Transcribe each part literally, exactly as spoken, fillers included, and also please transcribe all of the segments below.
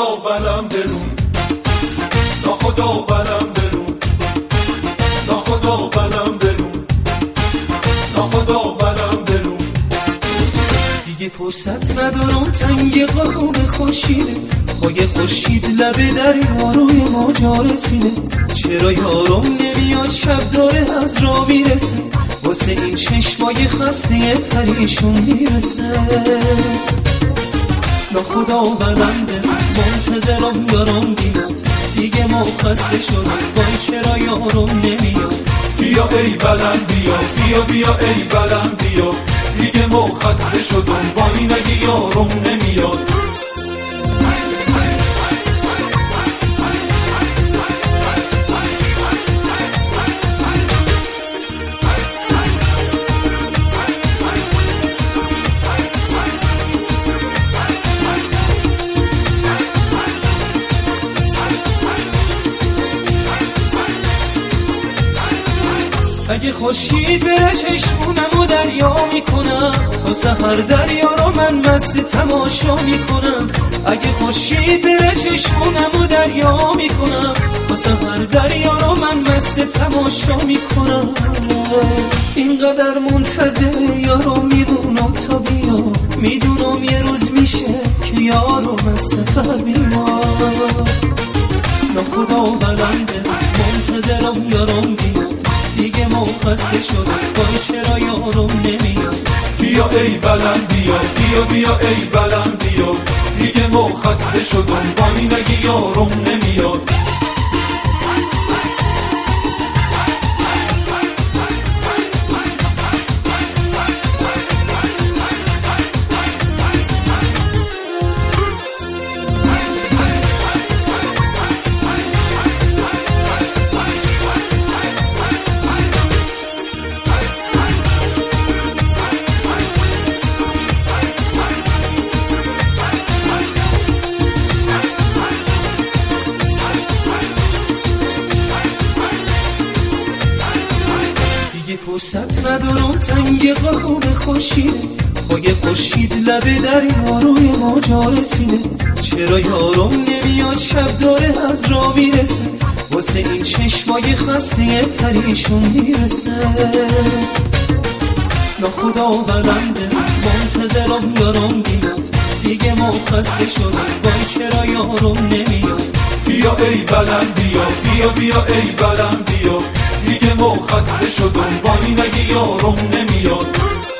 ناخدا بلم برون، ناخدا بلم برون، ناخدا بلم برون، ناخدا بلم برون. دیگه فرصت ندارم تنگ غروب خورشیده، پای خورشید لبه دریا روی ما جا رسیده. چرا یارم نمیاد شب داره از راه میرسه، واسه این چشمای خسته پریشون میرسه. ناخدا بلم برون، منتظرم یارم بیاد، دیگه ما خسته شدم وای چرا یارم نمیاد. بیا ای بلم بیا، بیا بیا ای بلم بیا، دیگه ما خسته شدم با این اگه یارم نمیاد. اگه خورشید بره چشمونمو دریا میکنم، تا سحر دریا رو من مست تماشا میکنم. اگه خورشید بره چشمونمو دریا میکنم، تا سحر دریا رو من مست تماشا میکنم. اینقدر منتظر یارو میدونم تا بیا، میدونم یه روز میشه که یارو از سفر بیاد. ناخدا بلم برون، منتظرم یارم بیاد، دیگه ما خسته شدم وای چرا یارم نمیاد. بیا ای بلم بیا، بیا بیا ای بلم بیا، دیگه ما خسته شدم با این اگه یارم نمیاد. فرصت ندارم تنگ غروب خورشیده، پای خورشید لبه دریا روی ما جا رسیده. چرا یارم نمیاد شب داره از راه میرسه، واسه این چشمای خسته پریشون میرسه. ناخدا بلم برون، منتظرم یارم بیاد، دیگه ما خسته شدم وای چرا یارم نمیاد. بیا ای بلم بیا، بیا بیا ای بلم بیا، دیگه ما خسته شدم با این اگه یارم نمیاد.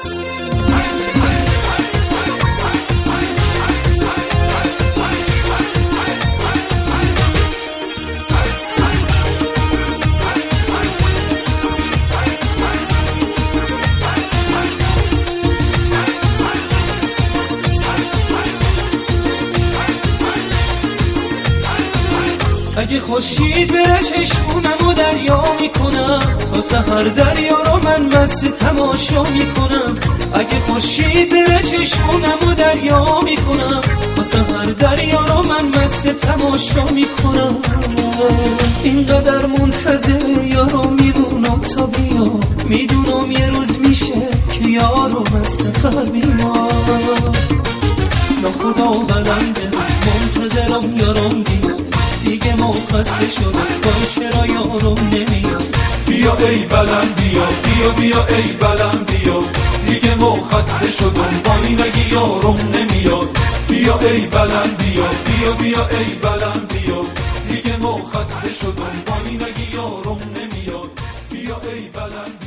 اگه خورشید بره چشمونمو دریا میکنم، تا سحر دریا رو من مست تماشا میکنم. اگه خورشید بره چشمونمو دریا میکنم، تا سحر دریا رو من مست تماشا میکنم. اینقدر منتظر یارو میدونم تا بیا، میدونم یه روز میشه که یارو از سفر بیاد. ناخدا بلم برون، منتظرم یارم بیاد، دیگه ما خسته شدم وای چرا یارم نمیاد. بیا ای بلم بیا، بیا بیا ای بلم بیا، دیگه ما خسته شدم با این اگه یارم نمیاد. بیا ای بلم بیا، بیا بیا ای بلم بیا، دیگه ما خسته شدم با این اگه یارم نمیاد. بیا ای بلم